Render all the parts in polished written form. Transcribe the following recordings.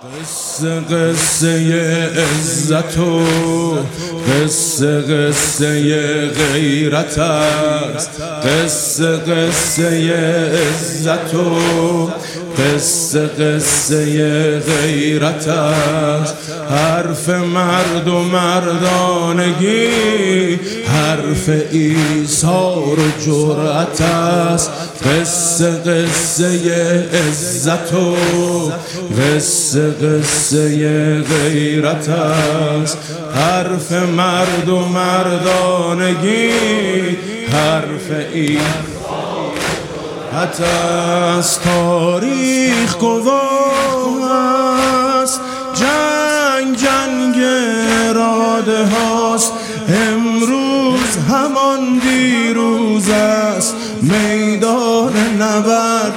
قصه قصه عزت و قصه قصه غیرت است، قصه قصه عزت و قصه قصه غیرت است. حرف مرد و مردانگی، حرف ایثار و جرأت است. قصه قصه عزت و قصه قصه غیرت است. حرف مرد و مردانگی، حرف ایثار است. تاریخ گواه است، جنگ جنگ اراده هاست. امروز همان دیروز است، میدان نبرد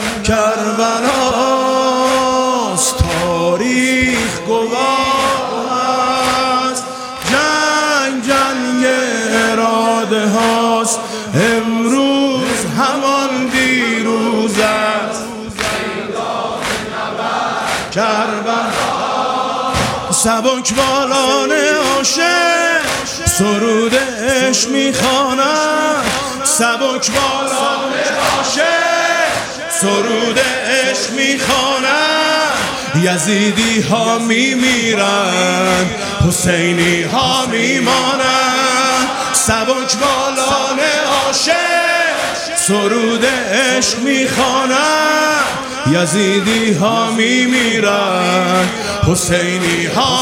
کربلاست. تاریخ گواه است، جنگ جنگ اراده هاست. امروز همان دیروز است، میدان نبرد کربلاست. سبک بالان عاشق سرود عشق میخواند، سبک بالان عاشق سرود عشق میخواند. یزیدی ها میمیرند، حسینی ها میمانند. سبک بالان عاشق سرود عشق میخواند، یزیدی ها میمیرند، حسینی ها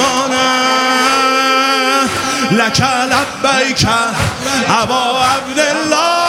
میمانند. لک لبیک ابا عبدالله،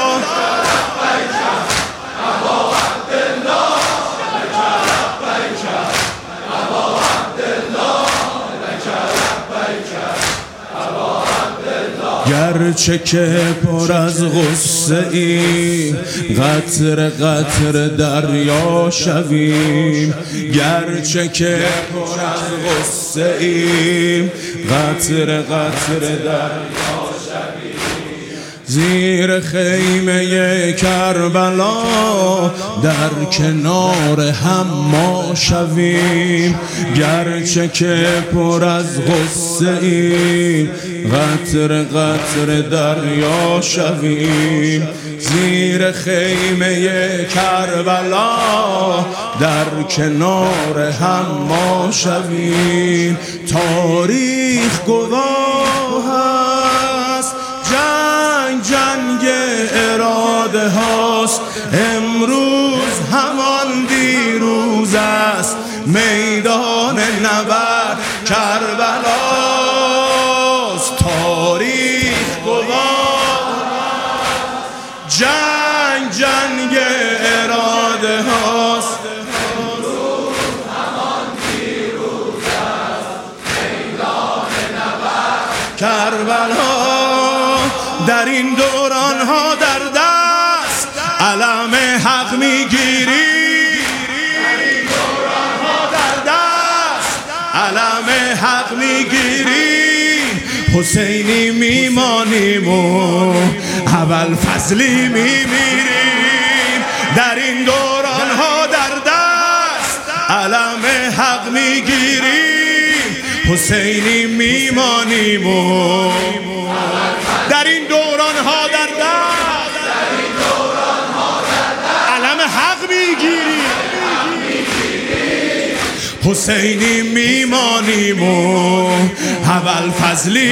گرچه که پر از غصه ایم، قطره قطره دریا شویم. گرچه که پر از غصه ایم، قطره قطره دریا شویم. زیر خیمه کربلا در کنار هم ما شویم. گرچه که پر از غصه ایم، قطره قطره دریا شویم. زیر خیمه کربلا در کنار هم ما شویم. تاریخ گواه است، جنگ جنگ اراده هاست. امروز همان دیروز است، میدان نبرد کربلاست. تاریخ گواه جنگ جنگ اراده هاست. امروز همان دیروز است، میدان نبرد کربلا. در این دوران ها در دست علم حق میگیری، در این دوران ها در دست علم حق میگیریم. حسینی میمانیم و اول فضلی میمیریم. در این دوران ها در دست علم حق میگیریم. حسینی میمانیم و در این دوران ها در دست علم حق میگیریم. حسینی میمانیم و اول فضلی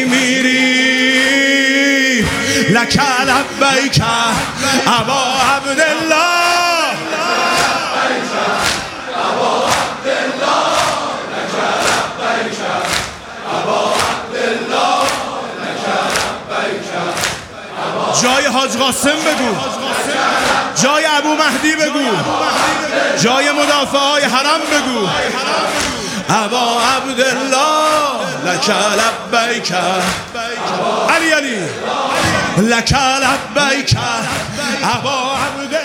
میمیریم. لک لبیک ابا عبدالله، جای حاج قاسم بگو، جای ابو مهدی بگو، جای مدافعای حرم بگو. ابا عبدالله لک لبیک، علی علی لک لبیک ابا عبدالله.